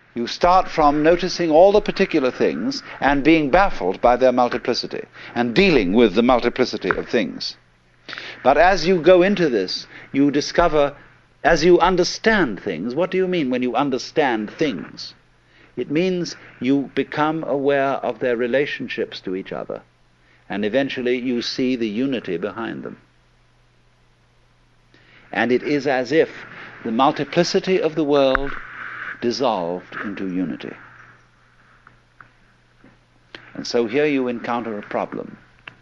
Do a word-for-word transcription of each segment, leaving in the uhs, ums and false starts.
You start from noticing all the particular things and being baffled by their multiplicity and dealing with the multiplicity of things. But as you go into this, you discover, as you understand things, what do you mean when you understand things? It means you become aware of their relationships to each other, and eventually you see the unity behind them. And it is as if the multiplicity of the world dissolved into unity. And so here you encounter a problem.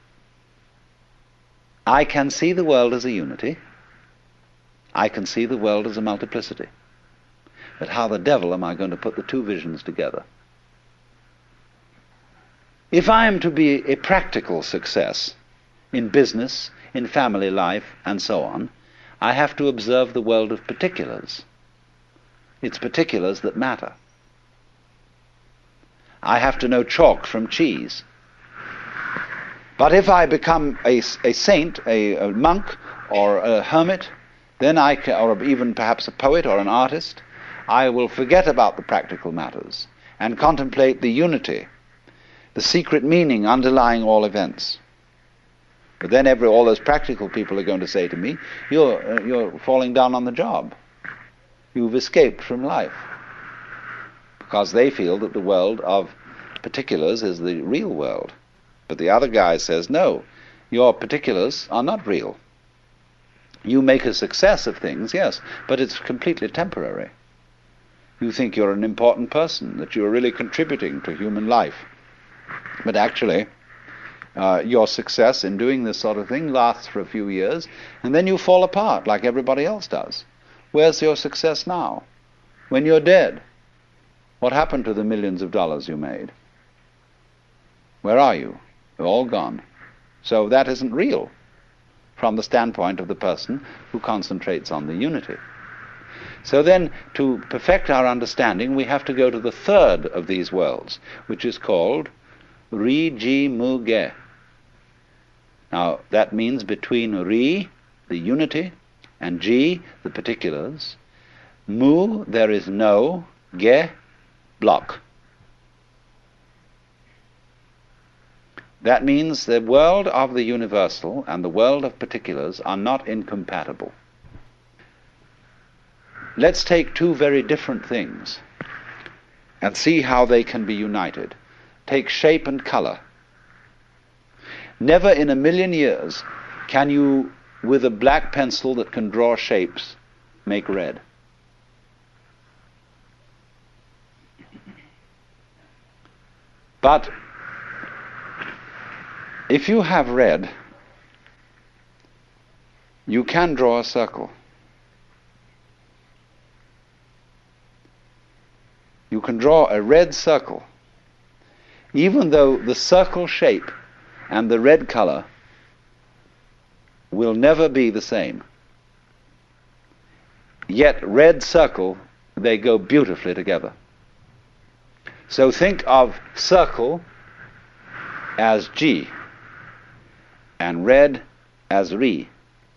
I can see the world as a unity. I can see the world as a multiplicity. But how the devil am I going to put the two visions together? If I am to be a practical success in business, in family life, and so on, I have to observe the world of particulars. It's particulars that matter. I have to know chalk from cheese. But if I become a, a saint, a, a monk, or a hermit, then I can, or even perhaps a poet or an artist, I will forget about the practical matters and contemplate the unity, the secret meaning underlying all events. But then every, all those practical people are going to say to me, you're, uh, you're falling down on the job. You've escaped from life. Because they feel that the world of particulars is the real world. But the other guy says, no, your particulars are not real. You make a success of things, yes, but it's completely temporary. You think you're an important person, that you're really contributing to human life. But actually, uh, your success in doing this sort of thing lasts for a few years, and then you fall apart like everybody else does. Where's your success now? When you're dead, what happened to the millions of dollars you made? Where are you? They're all gone. So that isn't real from the standpoint of the person who concentrates on the unity. So then, to perfect our understanding, we have to go to the third of these worlds, which is called Ri Ji Mu Ge. Now, that means between Ri, the unity, and Ji, the particulars, Mu, there is no, Ge, block. That means the world of the universal and the world of particulars are not incompatible. Let's take two very different things and see how they can be united. Take shape and color. Never in a million years can you, with a black pencil that can draw shapes, make red. But if you have red, you can draw a circle. You can draw a red circle, even though the circle shape and the red color will never be the same. Yet red circle, they go beautifully together. So think of circle as G and red as Ri.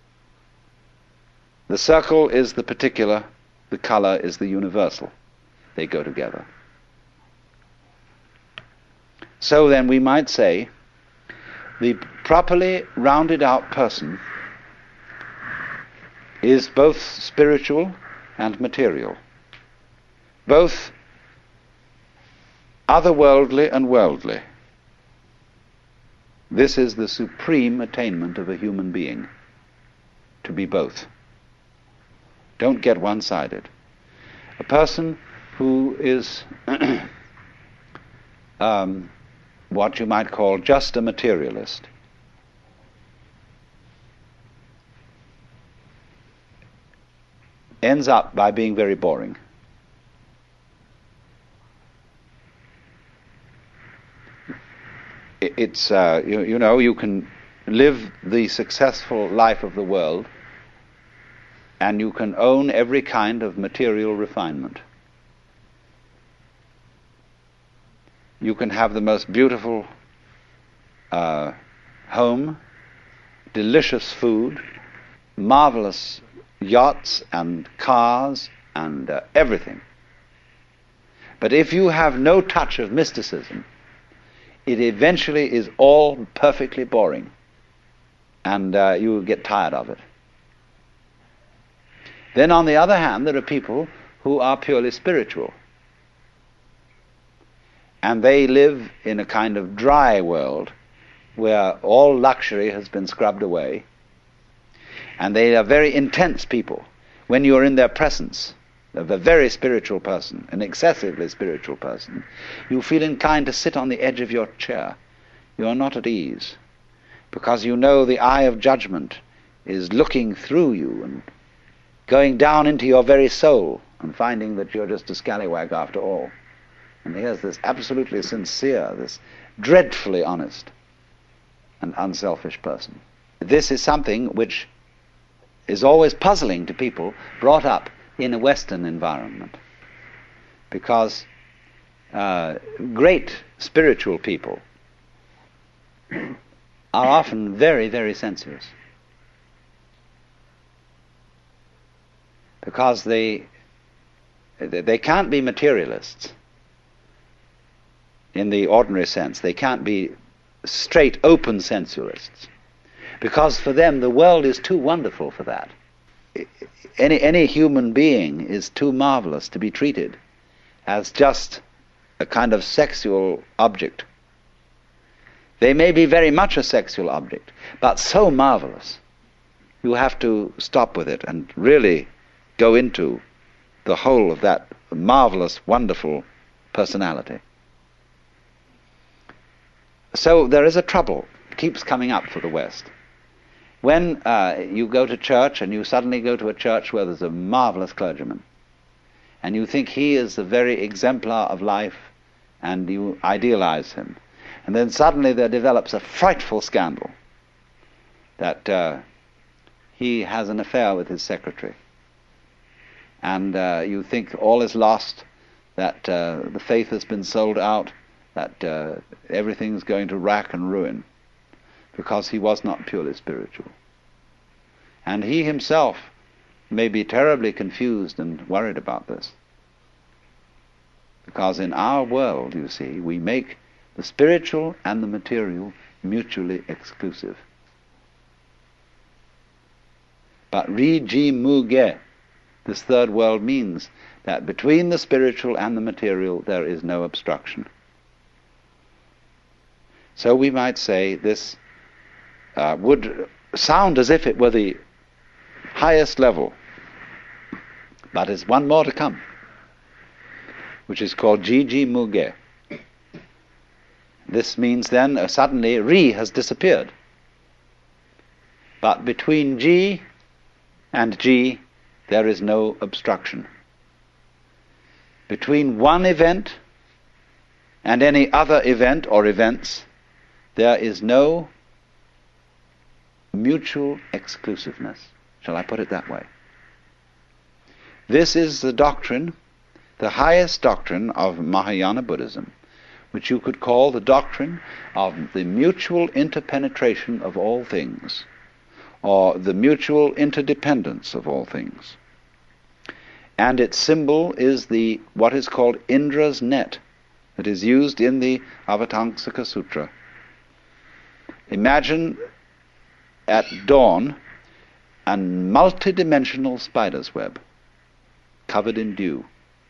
The circle is the particular, the color is the universal. They go together. So then we might say the properly rounded out person is both spiritual and material, both otherworldly and worldly. This is the supreme attainment of a human being, to be both. Don't get one-sided. A person who is um, what you might call just a materialist ends up by being very boring. It's, uh, you, you know, you can live the successful life of the world and you can own every kind of material refinement. You can have the most beautiful uh, home, delicious food, marvelous yachts and cars and uh, everything. But if you have no touch of mysticism, it eventually is all perfectly boring, and uh, you will get tired of it. Then on the other hand, there are people who are purely spiritual, and they live in a kind of dry world where all luxury has been scrubbed away, and they are very intense people. When you're in their presence of a very spiritual person, an excessively spiritual person, you feel inclined to sit on the edge of your chair. You are not at ease, because you know the eye of judgment is looking through you and going down into your very soul and finding that you're just a scallywag after all. And here's this absolutely sincere, this dreadfully honest and unselfish person. This is something which is always puzzling to people brought up in a Western environment, because uh, great spiritual people are often very, very sensuous, because they they can't be materialists in the ordinary sense. They can't be straight, open sensualists, because for them the world is too wonderful for that. Any any human being is too marvelous to be treated as just a kind of sexual object. They may be very much a sexual object, but so marvelous, you have to stop with it and really go into the whole of that marvelous, wonderful personality. So there is a trouble, keeps coming up for the West. When uh, you go to church and you suddenly go to a church where there's a marvelous clergyman, and you think he is the very exemplar of life, and you idealize him, and then suddenly there develops a frightful scandal that uh, he has an affair with his secretary, and uh, you think all is lost, that uh, the faith has been sold out, that uh, everything's going to rack and ruin, because he was not purely spiritual. And he himself may be terribly confused and worried about this, because in our world, you see, we make the spiritual and the material mutually exclusive. But Ri-ji Mu-ge, this third world, means that between the spiritual and the material there is no obstruction. So we might say this uh, would sound as if it were the highest level, but there's one more to come, which is called Ji-ji Mu-ge. This means then uh, suddenly Ri has disappeared, but between Ji and Ji there is no obstruction. Between one event and any other event or events, there is no mutual exclusiveness. Shall I put it that way? This is the doctrine, the highest doctrine of Mahayana Buddhism, which you could call the doctrine of the mutual interpenetration of all things, or the mutual interdependence of all things. And its symbol is the what is called Indra's net, that is used in the Avatamsaka Sutra. Imagine at dawn a multidimensional spider's web covered in dew.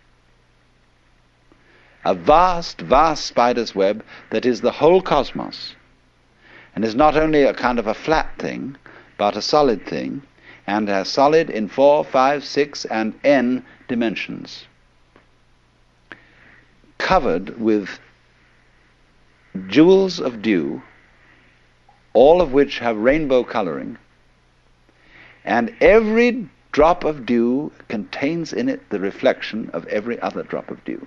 A vast, vast spider's web that is the whole cosmos, and is not only a kind of a flat thing, but a solid thing, and as solid in four, five, six, and n dimensions, covered with jewels of dew, all of which have rainbow coloring, and every drop of dew contains in it the reflection of every other drop of dew.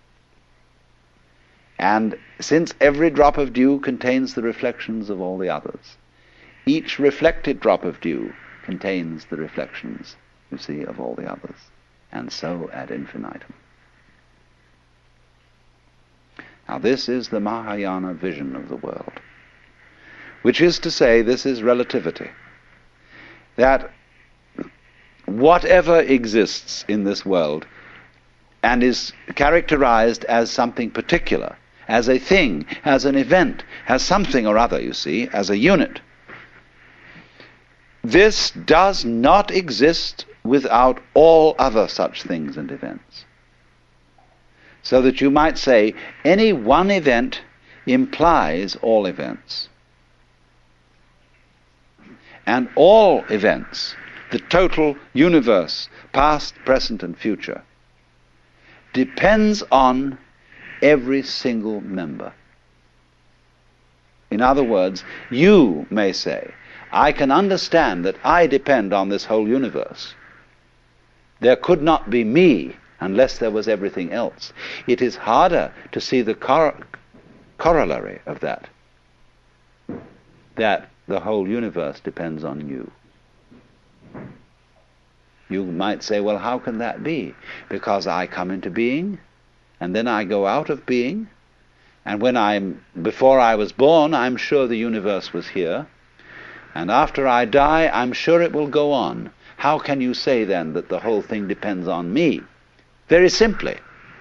And since every drop of dew contains the reflections of all the others, each reflected drop of dew contains the reflections, you see, of all the others, and so ad infinitum. Now this is the Mahayana vision of the world, which is to say, this is relativity, that whatever exists in this world and is characterized as something particular, as a thing, as an event, as something or other, you see, as a unit. This does not exist without all other such things and events. So that you might say any one event implies all events. And all events, the total universe, past, present, and future, depends on every single member. In other words, you may say, I can understand that I depend on this whole universe. There could not be me unless there was everything else. It is harder to see the cor- corollary of that, that the whole universe depends on you. You might say, well, how can that be? Because I come into being, and then I go out of being, and when I'm, before I was born, I'm sure the universe was here, and after I die, I'm sure it will go on. How can you say then that the whole thing depends on me? Very simply,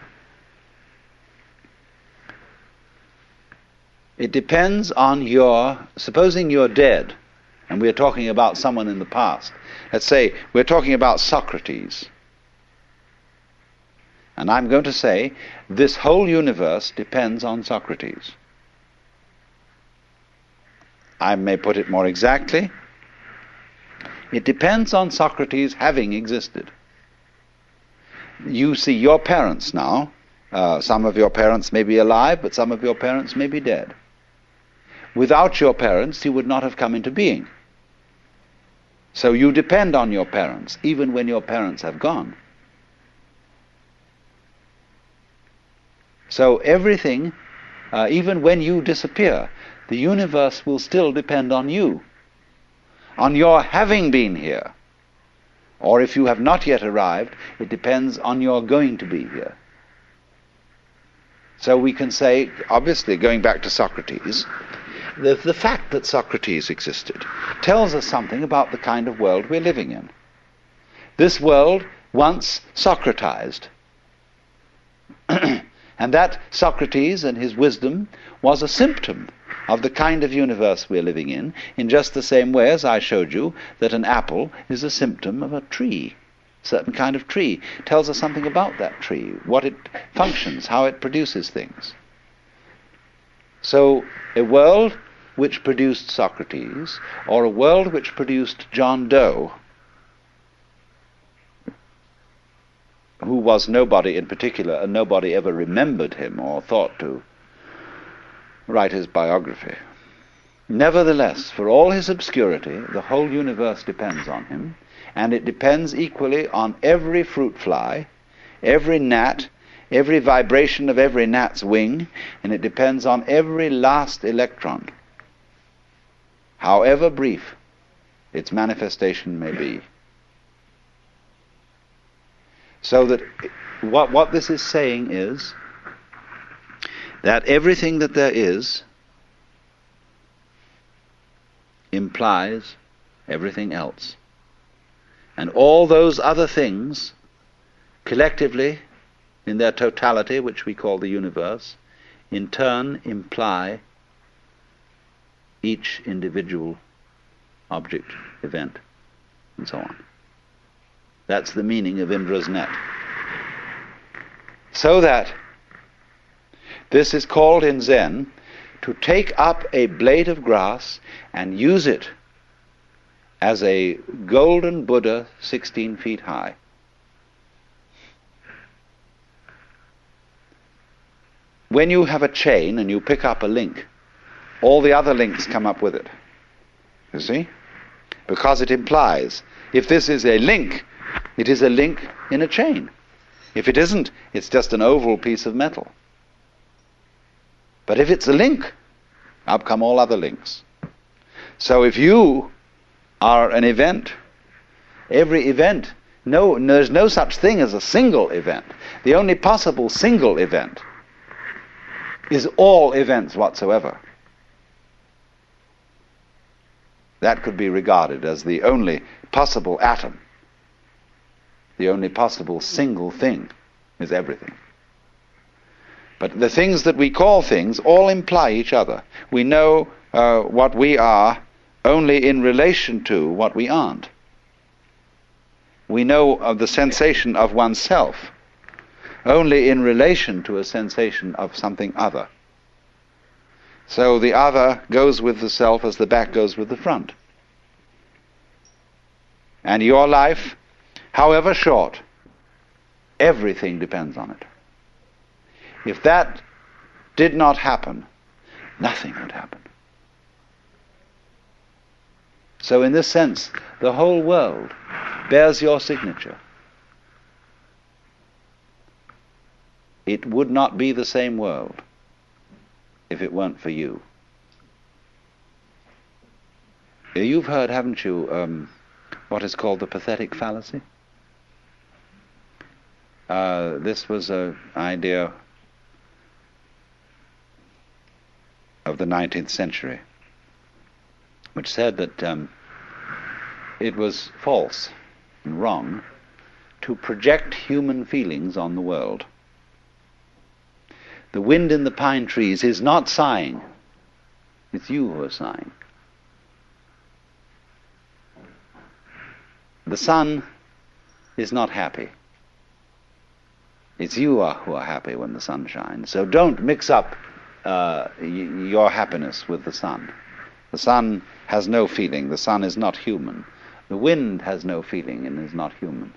it depends on your, supposing you're dead, and we're talking about someone in the past. Let's say we're talking about Socrates. And I'm going to say this whole universe depends on Socrates. I may put it more exactly. It depends on Socrates having existed. You see your parents now. Uh, some of your parents may be alive, but some of your parents may be dead. Without your parents, you would not have come into being. So you depend on your parents, even when your parents have gone. So everything, uh, even when you disappear, the universe will still depend on you, on your having been here. Or if you have not yet arrived, it depends on your going to be here. So we can say, obviously, going back to Socrates, the, the fact that Socrates existed tells us something about the kind of world we're living in. This world once Socratized. And that Socrates and his wisdom was a symptom of the kind of universe we're living in, in just the same way as I showed you that an apple is a symptom of a tree. A certain kind of tree tells us something about that tree, what it functions, how it produces things. So a world which produced Socrates, or a world which produced John Doe, who was nobody in particular, and nobody ever remembered him or thought to write his biography. Nevertheless, for all his obscurity, the whole universe depends on him, and it depends equally on every fruit fly, every gnat, every vibration of every gnat's wing, and it depends on every last electron, however brief its manifestation may be. So that what, what this is saying is that everything that there is implies everything else. And all those other things, collectively, in their totality, which we call the universe, in turn imply each individual object, event, and so on. That's the meaning of Indra's net. So that this is called in Zen to take up a blade of grass and use it as a golden Buddha sixteen feet high. When you have a chain and you pick up a link, all the other links come up with it. You see? Because it implies, if this is a link, it is a link in a chain. If it isn't, it's just an oval piece of metal. But if it's a link, up come all other links. So if you are an event, every event, no, there's no such thing as a single event. The only possible single event is all events whatsoever. That could be regarded as the only possible atom, the only possible single thing is everything. But the things that we call things all imply each other. We know uh, what we are only in relation to what we aren't. We know of the sensation of oneself only in relation to a sensation of something other. So the other goes with the self as the back goes with the front. And your life, however short, everything depends on it. If that did not happen, nothing would happen. So in this sense, the whole world bears your signature. It would not be the same world if it weren't for you. You've heard, haven't you, um, what is called the pathetic fallacy? Uh, this was an idea of the nineteenth century, which said that um, it was false and wrong to project human feelings on the world. The wind in the pine trees is not sighing. It's you who are sighing. The sun is not happy. It's you are who are happy when the sun shines. So don't mix up uh, y- your happiness with the sun. The sun has no feeling. The sun is not human. The wind has no feeling and is not human.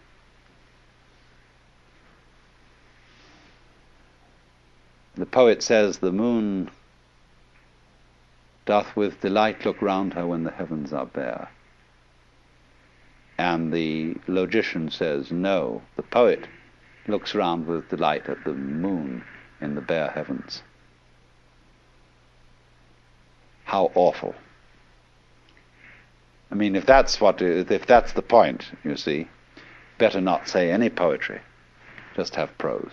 The poet says, the moon doth with delight look round her when the heavens are bare. And the logician says, no, the poet looks round with delight at the moon in the bare heavens. How awful. I mean, if that's what, if that's the point, you see, better not say any poetry, just have prose.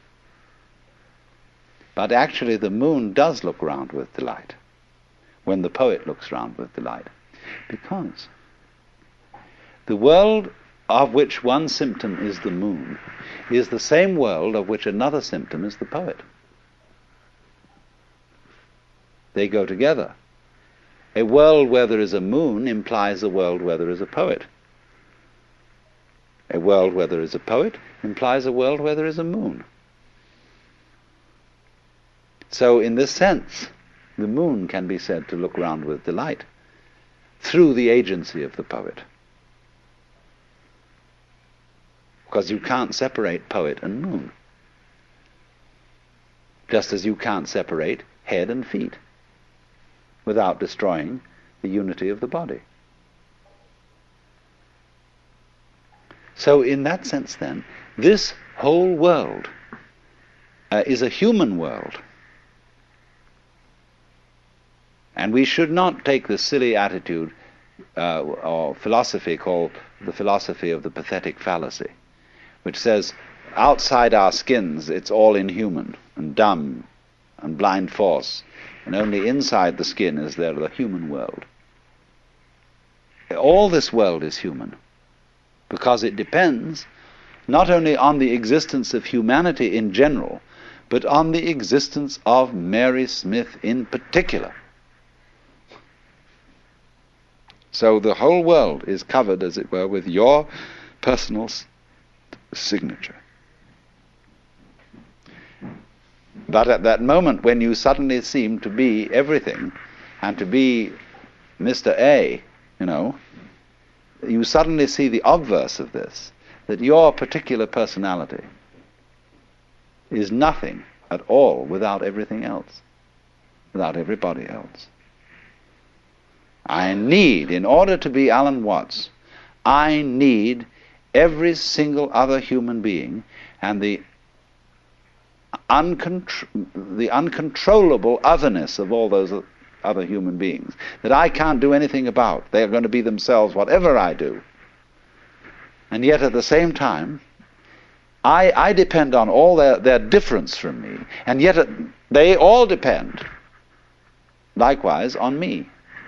But actually the moon does look round with delight when the poet looks round with delight, because the world of which one symptom is the moon is the same world of which another symptom is the poet. They go together. A world where there is a moon implies a world where there is a poet. A world where there is a poet implies a world where there is a moon. So in this sense, the moon can be said to look round with delight through the agency of the poet. Because you can't separate poet and moon. Just as you can't separate head and feet without destroying the unity of the body. So in that sense then, this whole world uh, is a human world. And we should not take the silly attitude uh, or philosophy called the philosophy of the pathetic fallacy, which says outside our skins it's all inhuman and dumb and blind force, and only inside the skin is there the human world. All this world is human, because it depends not only on the existence of humanity in general, but on the existence of Mary Smith in particular. So the whole world is covered, as it were, with your personal s- signature. But at that moment when you suddenly seem to be everything, and to be Mister A, you know, you suddenly see the obverse of this, that your particular personality is nothing at all without everything else, without everybody else. I need, in order to be Alan Watts, I need every single other human being and the uncontr- the uncontrollable otherness of all those other human beings that I can't do anything about. They are going to be themselves whatever I do. And yet at the same time, I, I depend on all their, their difference from me, and yet they all depend likewise on me.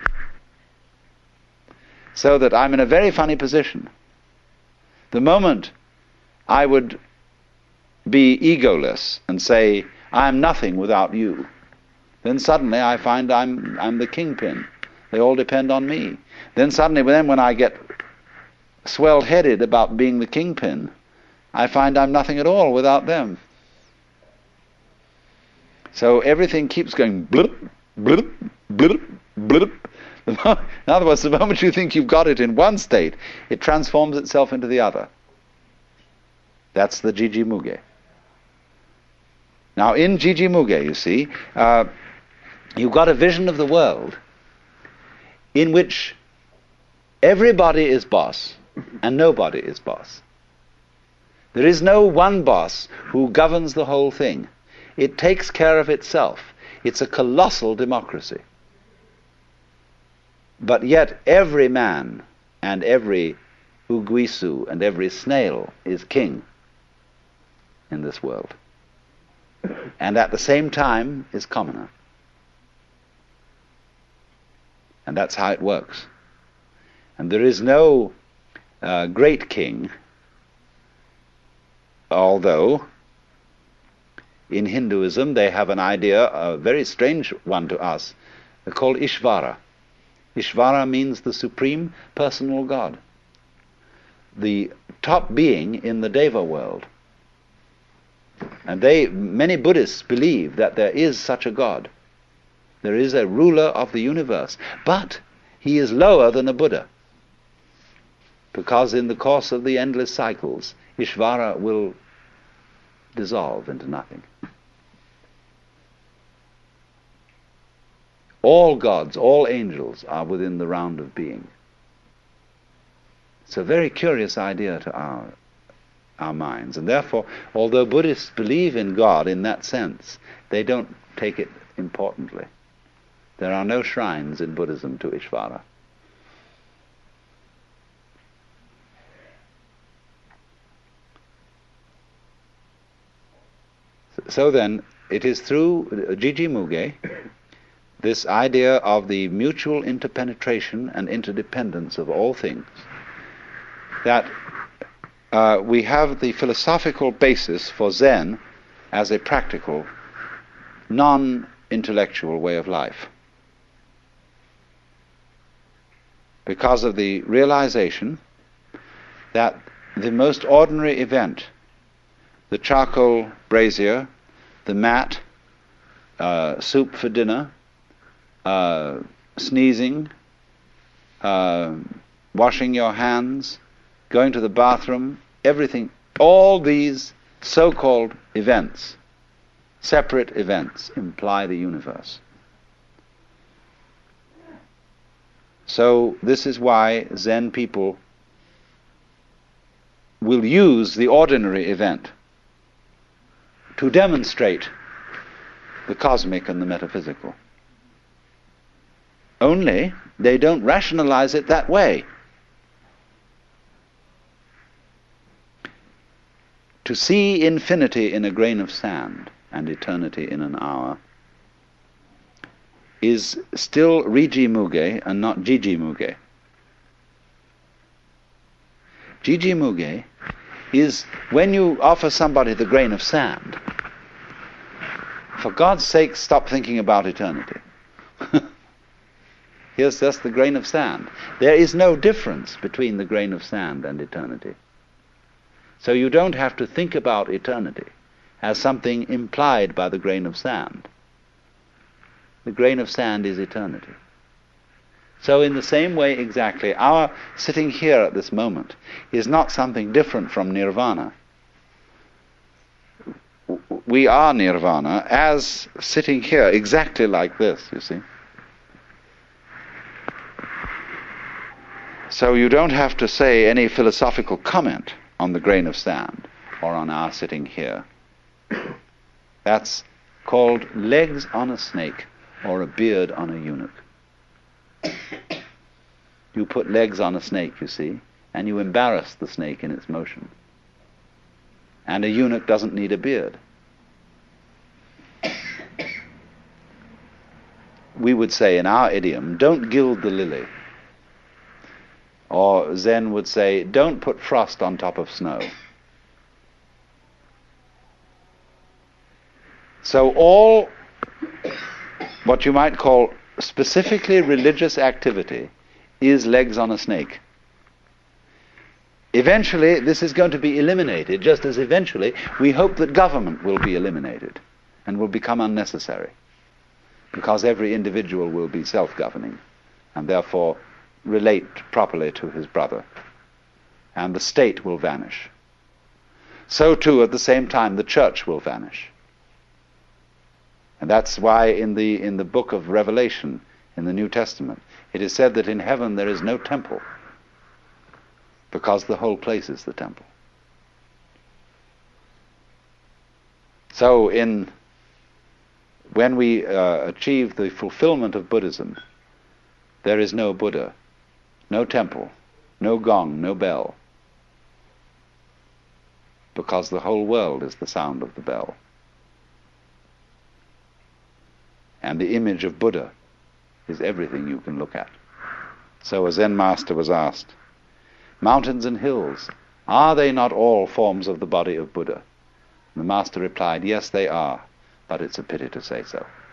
So that I'm in a very funny position. The moment I would be egoless and say, I'm nothing without you, then suddenly I find I'm I'm the kingpin. They all depend on me. Then suddenly, then when I get swelled-headed about being the kingpin, I find I'm nothing at all without them. So everything keeps going blip, blip, blip, blip. In other words, the moment you think you've got it in one state, it transforms itself into the other. That's the Jiji Muge. Now in Jiji Muge, you see, uh, you've got a vision of the world in which everybody is boss and nobody is boss. There is no one boss who governs the whole thing. It takes care of itself. It's a colossal democracy. But yet every man and every uguisu and every snail is king in this world. And at the same time is commoner. And that's how it works. And there is no uh, great king, although in Hinduism they have an idea, a very strange one to us, called Ishvara. Ishvara means the supreme personal God, the top being in the Deva world. And they, many Buddhists believe that there is such a God. There is a ruler of the universe, but he is lower than a Buddha, because in the course of the endless cycles, Ishvara will dissolve into nothing. All gods, all angels are within the round of being. It's a very curious idea to our our minds, and therefore, although Buddhists believe in God in that sense, they don't take it importantly. There are no shrines in Buddhism to Ishvara. So then, it is through Jiji Muge, this idea of the mutual interpenetration and interdependence of all things, that uh, we have the philosophical basis for Zen as a practical, non-intellectual way of life. Because of the realization that the most ordinary event, the charcoal brazier, the mat, uh, soup for dinner, uh, sneezing, uh, washing your hands, going to the bathroom, everything, all these so-called events, separate events, imply the universe. So this is why Zen people will use the ordinary event to demonstrate the cosmic and the metaphysical. Only they don't rationalize it that way. To see infinity in a grain of sand and eternity in an hour is still Riji Muge and not Jiji Muge. Jiji Muge is when you offer somebody the grain of sand, for God's sake, stop thinking about eternity. Here's just the grain of sand. There is no difference between the grain of sand and eternity. So you don't have to think about eternity as something implied by the grain of sand. The grain of sand is eternity. So in the same way exactly, our sitting here at this moment is not something different from nirvana. We are nirvana as sitting here exactly like this, you see. So you don't have to say any philosophical comment on the grain of sand or on our sitting here. That's called legs on a snake or a beard on a eunuch. You put legs on a snake, you see, and you embarrass the snake in its motion. And a eunuch doesn't need a beard. We would say in our idiom, don't gild the lily. Or Zen would say, don't put frost on top of snow. So all what you might call specifically religious activity is legs on a snake. Eventually, this is going to be eliminated, just as eventually we hope that government will be eliminated and will become unnecessary, because every individual will be self-governing and therefore relate properly to his brother, and the state will vanish. So too, at the same time, the church will vanish. And that's why in the in the book of Revelation, in the New Testament, it is said that in heaven there is no temple, because the whole place is the temple. So in when we uh, achieve the fulfillment of Buddhism, there is no Buddha, no temple, no gong, no bell, because the whole world is the sound of the bell. And the image of Buddha is everything you can look at. So a Zen master was asked, mountains and hills, are they not all forms of the body of Buddha? And the master replied, yes, they are, but it's a pity to say so.